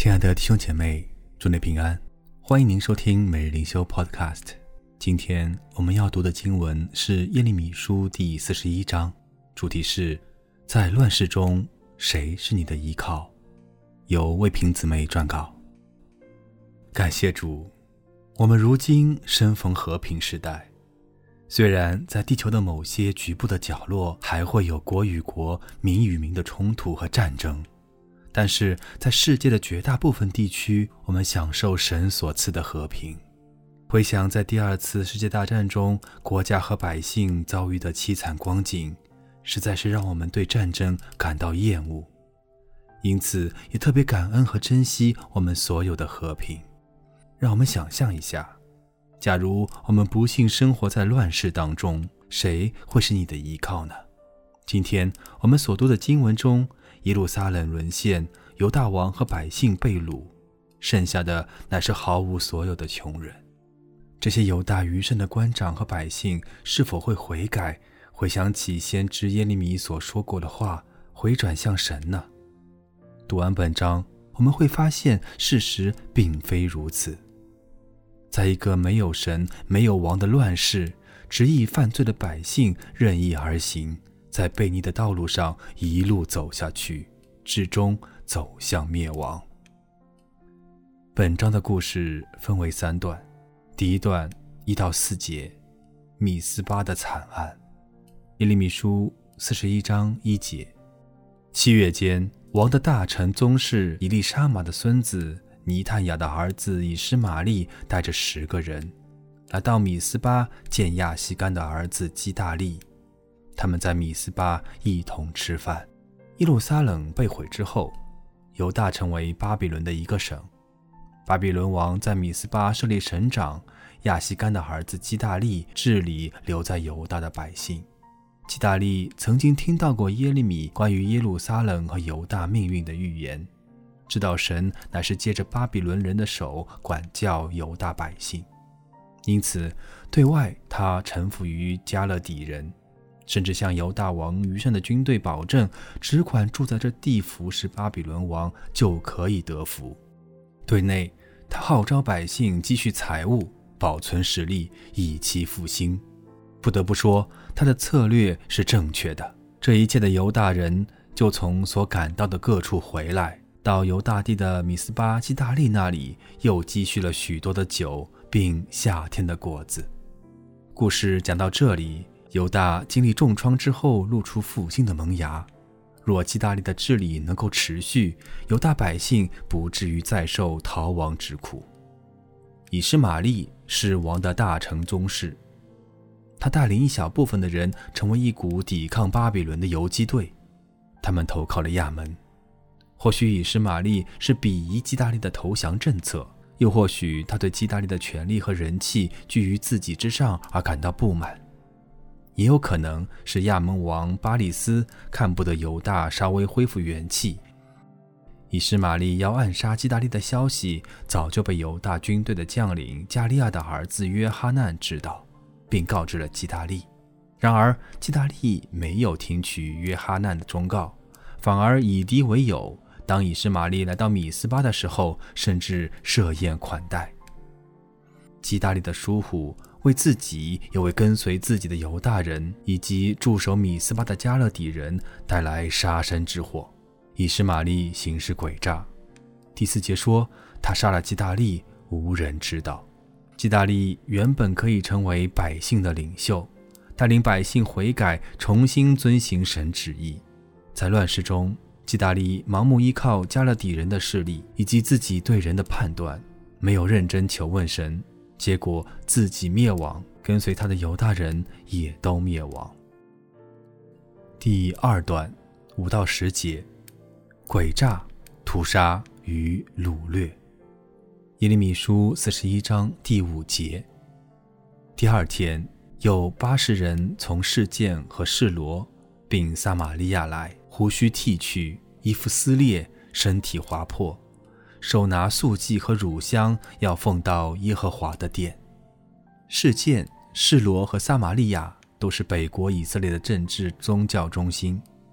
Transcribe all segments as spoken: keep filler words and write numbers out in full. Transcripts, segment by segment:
亲爱的弟兄姐妹，祝你平安，欢迎您收听每日灵修 Podcast。 今天我们要读的经文是耶利米书第四十一章，主题是在乱世中谁是你的依靠，由魏平姊妹撰稿。感谢主，我们如今身逢和平时代，虽然在地球的某些局部的角落还会有国与国、民与民的冲突和战争，但是在世界的绝大部分地区，我们享受神所赐的和平。回想在第二次世界大战中国家和百姓遭遇的凄惨光景，实在是让我们对战争感到厌恶，因此也特别感恩和珍惜我们所有的和平。让我们想象一下，假如我们不幸生活在乱世当中，谁会是你的依靠呢？今天我们所读的经文中，耶路撒冷沦陷，犹大王和百姓被掳，剩下的乃是毫无所有的穷人。这些犹大余剩的官长和百姓是否会悔改，回想起先知耶利米所说过的话，回转向神呢？读完本章，我们会发现事实并非如此。在一个没有神、没有王的乱世，执意犯罪的百姓任意而行，在悖逆的道路上一路走下去，至终走向灭亡。本章的故事分为三段，第一段一到四节，米斯巴的惨案。耶利米书四十一章一节，七月间，王的大臣宗室以利沙玛的孙子尼探雅的儿子以实玛利带着十个人来到米斯巴见亚西干的儿子基大利。他们在米斯巴一同吃饭。耶路撒冷被毁之后，犹大成为巴比伦的一个省。巴比伦王在米斯巴设立省长，亚西干的儿子基大利治理留在犹大的百姓。基大利曾经听到过耶利米关于耶路撒冷和犹大命运的预言，知道神乃是借着巴比伦人的手管教犹大百姓，因此对外他臣服于加勒底人，甚至向犹大王余剩的军队保证，只管住在这地服侍巴比伦王就可以得福。对内，他号召百姓积蓄财物，保存实力，以期复兴。不得不说，他的策略是正确的。这一切的犹大人就从所赶到的各处回来，到犹大地的米斯巴基大利那里，又积蓄了许多的酒，并夏天的果子。故事讲到这里，犹大经历重创之后露出复兴的萌芽。若基大利的治理能够持续，犹大百姓不至于再受逃亡之苦。以实玛利是王的大臣宗室，他带领一小部分的人成为一股抵抗巴比伦的游击队，他们投靠了亚门。或许以实玛利是鄙夷基大利的投降政策，又或许他对基大利的权力和人气居于自己之上而感到不满，也有可能是亚门王巴利斯看不得犹大稍微恢复元气。以实玛利要暗杀基大利的消息早就被犹大军队的将领加利亚的儿子约哈难知道，并告知了基大利。然而基大利没有听取约哈难的忠告，反而以敌为友，当以实玛利来到米斯巴的时候，甚至设宴款待。基大利的疏忽为自己也为跟随自己的犹大人以及驻守米斯巴的加勒底人带来杀身之祸。以实玛利行事诡诈。第四节说，他杀了基大利，无人知道。基大利原本可以成为百姓的领袖，带领百姓悔改，重新遵行神旨意。在乱世中，基大利盲目依靠加勒底人的势力以及自己对人的判断，没有认真求问神，结果自己灭亡，跟随他的犹大人也都灭亡。第二段五到十节，诡诈、屠杀与掳掠。耶利米书四十一章第五节，第二天，有八十人从示剑和示罗并撒玛利亚来，胡须剃去，衣服撕裂，身体划破，手拿素祭和乳香，要奉到耶和华的殿。示剑、示罗和撒玛利亚都是北国以色列的政治宗教中心。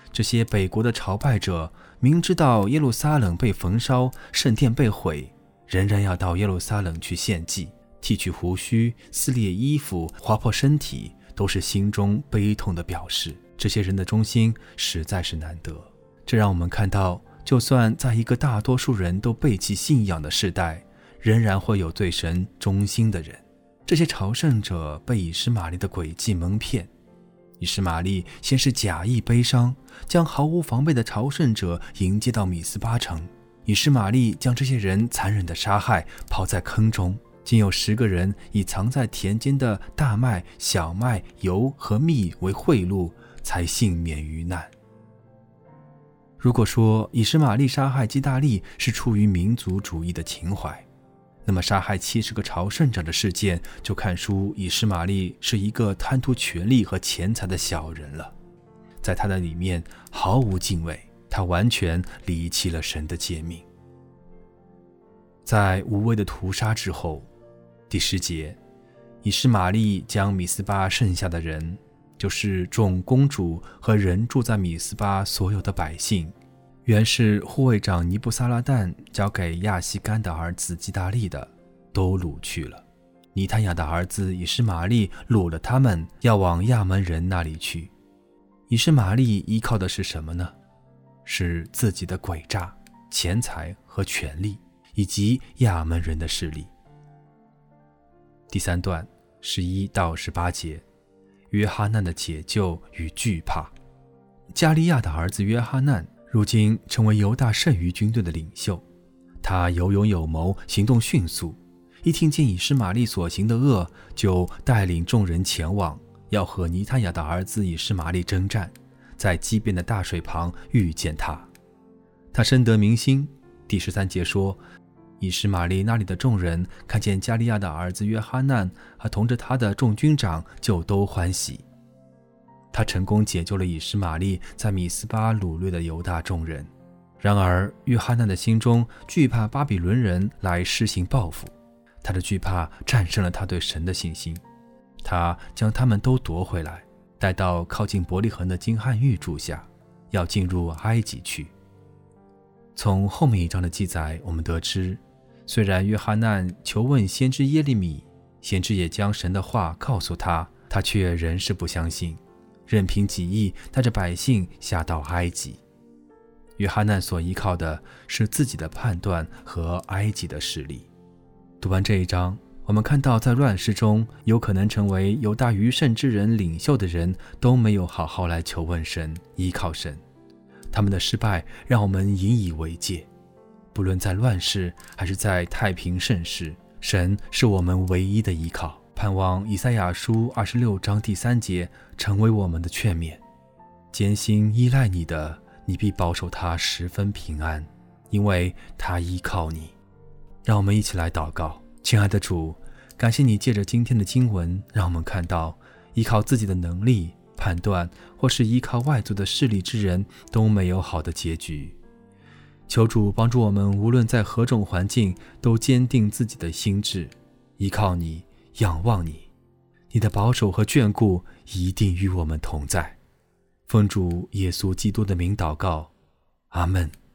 这些北国的朝拜者明知道耶路撒冷被焚烧，圣殿被毁，仍然要到耶路撒冷去献祭，剃去胡须，撕裂衣服，划破身体，都是心中悲痛的表示。这些人的忠心实在是难得。这让我们看到，就算在一个大多数人都背弃信仰的时代，仍然会有对神忠心的人。这些朝圣者被以实玛利的诡计蒙骗。以实玛利先是假意悲伤，将毫无防备的朝圣者迎接到米斯巴城。以实玛利将这些人残忍地杀害，抛在坑中。仅有十个人以藏在田间的大麦、小麦、油和蜜为贿赂，才幸免于难。如果说以实玛利杀害基大利是出于民族主义的情怀，那么杀害七十个朝圣者的事件就看出以实玛利是一个贪图权力和钱财的小人了。在他的里面毫无敬畏，他完全离弃了神的诫命。在无谓的屠杀之后，第十节，以实玛利将米斯巴剩下的人，就是众公主和人住在米斯巴所有的百姓，原是护卫长尼布撒拉旦交给亚西干的儿子基大利的，都掳去了。尼坦雅的儿子以实玛利掳了他们，要往亚门人那里去。以实玛利依靠的是什么呢？是自己的诡诈、钱财和权力，以及亚门人的势力。第三段十一到十八节，约哈难的解救与惧怕。加利亚的儿子约哈难如今成为犹大剩余军队的领袖，他有勇有谋，行动迅速，一听见以实玛利所行的恶，就带领众人前往，要和尼坦雅的儿子以实玛利征战，在激变的大水旁遇见他。他深得民心。第十三节说，以实玛利那里的众人看见加利亚的儿子约哈难和同着他的众军长，就都欢喜。他成功解救了以实玛利在米斯巴掳掠的犹大众人。然而约哈难的心中惧怕巴比伦人来施行报复，他的惧怕战胜了他对神的信心。他将他们都夺回来，带到靠近伯利恒的金汉玉住下，要进入埃及去。从后面一章的记载我们得知，虽然约哈难求问先知耶利米，先知也将神的话告诉他，他却仍是不相信，任凭己意带着百姓下到埃及。约哈难所依靠的是自己的判断和埃及的势力。读完这一章，我们看到在乱世中有可能成为犹大余剩之人领袖的人都没有好好来求问神，依靠神。他们的失败让我们引以为戒，不论在乱世还是在太平盛世，神是我们唯一的依靠。盼望以赛亚书二十六章第三节成为我们的劝勉。艰辛依赖你的，你必保守他十分平安，因为他依靠你。让我们一起来祷告。亲爱的主，感谢你借着今天的经文，让我们看到依靠自己的能力判断或是依靠外族的势力之人都没有好的结局。求主帮助我们，无论在何种环境都坚定自己的心志，依靠你，仰望你，你的保守和眷顾一定与我们同在。奉主耶稣基督的名祷告，阿们。